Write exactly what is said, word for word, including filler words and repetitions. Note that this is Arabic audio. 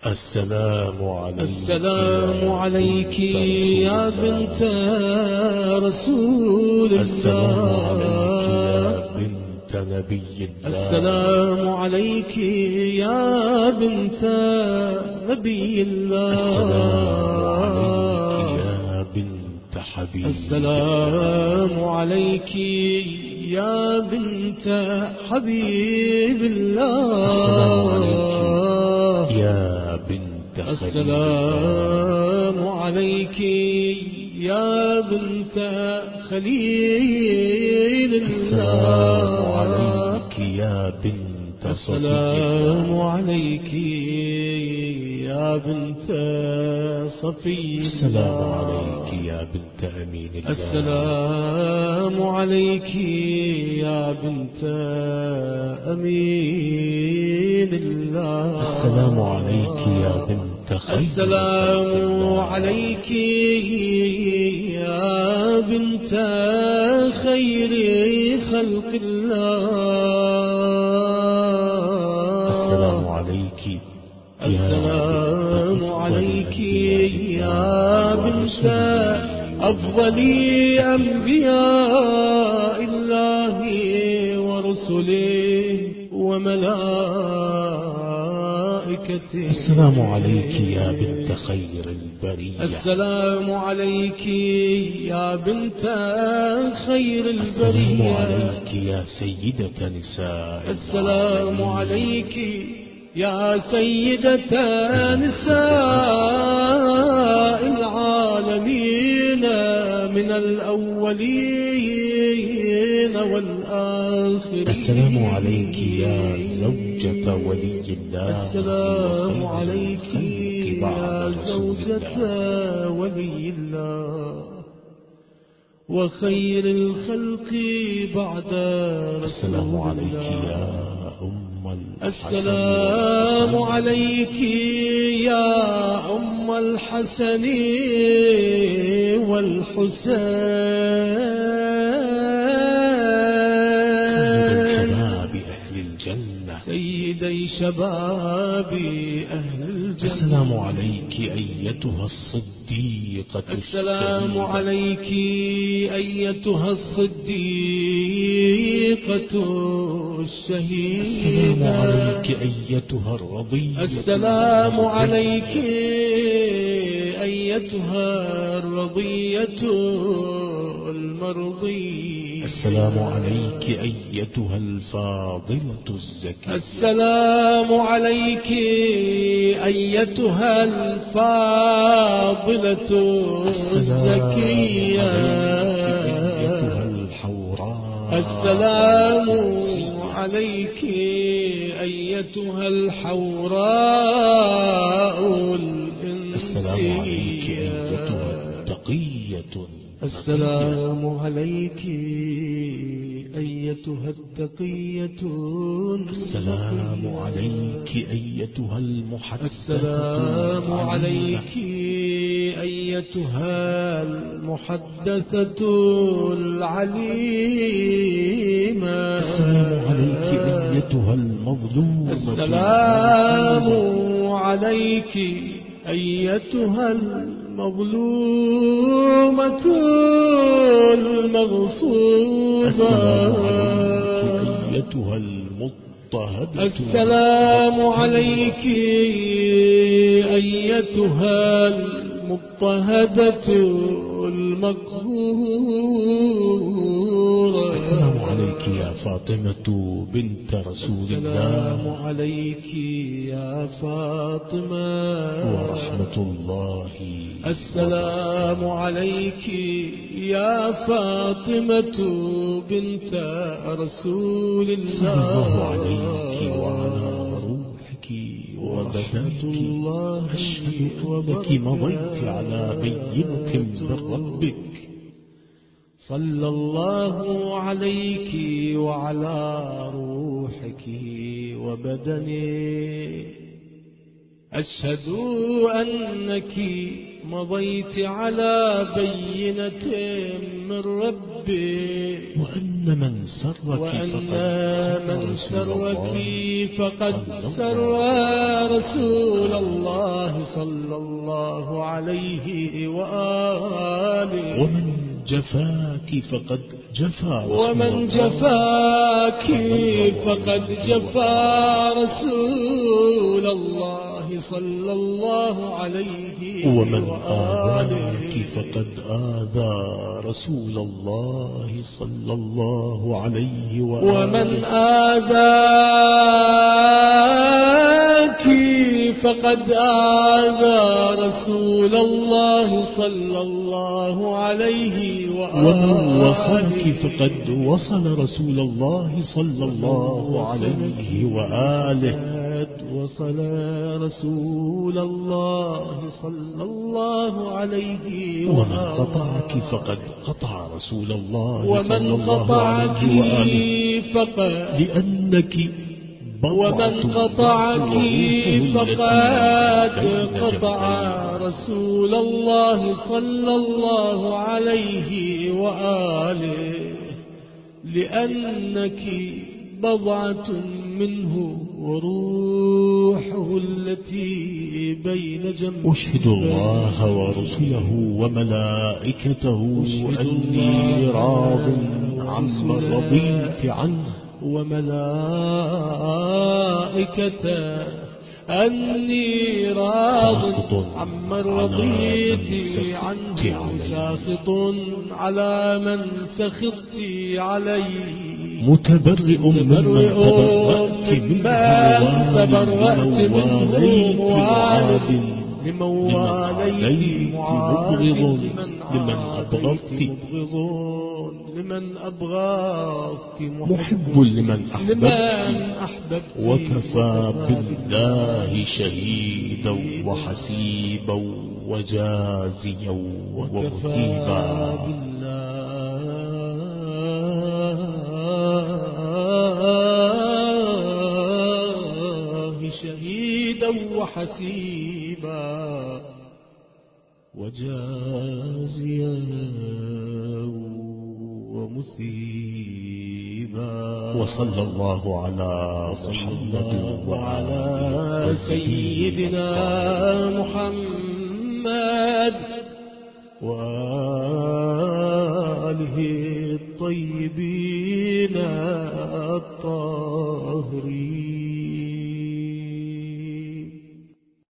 السلام عليك السلام عليك يا بنت رسول الله. السلام عليك يا بنت نبي الله. السلام عليك يا بنت حبيب الله. السلام عليك يا بنت خليل الله. السلام عليك يا بنت صفي الله. السلام عليك يا بنت أمين الله. السلام عليك يا بنت أمين الله. السلام عليك يا بنت خير. السلام عليك يا بنت خير خلق الله. السلام عليك السلام عليك يا بنت أفضل أنبياء الله ورسله وملائكته. السلام عليك يا بنت خير البرية. السلام عليك يا بنت خير البرية. السلام عليك يا سيدة نساء. السلام عليك يا سيدة نساء العالمين من الأولين والآخرين. السلام عليك يا زوجة ولي الله. السلام عليك يا زوجة ولي الله وخير الخلق بعد رسول الله. السلام عليك يا أم الحسن. السلام عليك يا أم الحسن والحسين سيدي شباب أهل الجنة. سيدي شباب أهل الجنة. السلام عليك أيتها الصديقة. السلام عليك أيتها الصديقة الشهيدة. السلام عليك أيتها الرضية. السلام عليك أيتها الرضية المرضية. السلام عليك أيتها الفاضلة الزكية. السلام عليك أيتها الفاضلة الزكية. أيتها الحوراء. السلام عليك أيتها الحوراء الإنسية. السلام عليك أيتها التقية. السلام عليك أيتها التقية. السلام عليك أيتها المحدثة. السلام عليك أيتها المحدثة العليمة. السلام عليك أيتها المظلومة. السلام عليك أيتها المظلومة المغصوبة. السلام عليك أيتها المضطهدة. السلام عليك أيتها المضطهدة المقهورة. السلام عليك يا فاطمة بنت رسول الله. السلام عليك يا فاطمة ورحمة الله. السلام عليك يا فاطمة بنت رسول الله. صلى الله عليك وعلى روحك وبدنك. أشهد أنك مضيت على بينة من ربك. صلى الله عليك وعلى روحك وبدنك. أشهد أنك مضيت على بينة من ربي. وأن من سرك وأن فقد من سر سرك الله فقد صلى سر الله رسول الله صلى الله عليه وآله. ومن جفاك فقد جفا ومن جفاك فقد جفا رسول الله صلى الله عليه ومن وآله. آذاك فقد آذى رسول الله صلى الله عليه وآله. ومن آذاك فقد آذى رسول الله صلى الله عليه وآله. ومن وصلك فقد وصل رسول الله صلى الله عليه وآله. وصل رسول الله صلى الله عليه وآله. ومن قطعك فقد قطع رسول الله صلى ومن الله قطعك عليه وآله. فقد لأنك ومن قطعك فقد قطع رسول الله صلى الله عليه وآله. لأنك بضعة منه وروحه التي بين جنبه. أشهد الله ورسله وملائكته أني راض عما رضيت عنه. وملائكته أني راض عما رضيت عنه. ساخط على من سخطت عليه. متبرئ ممن تبرأت منه موالد لمن واليت مبغض لمن أبغضت لمن أبغضت محب لمن أحببت. وكفى بالله شهيدا وحسيبا وجازيا ومثيبا. شهيدا وحسيبا وجازيا ومثيبا. وصلى الله على محمد وعلى سيدنا محمد وآله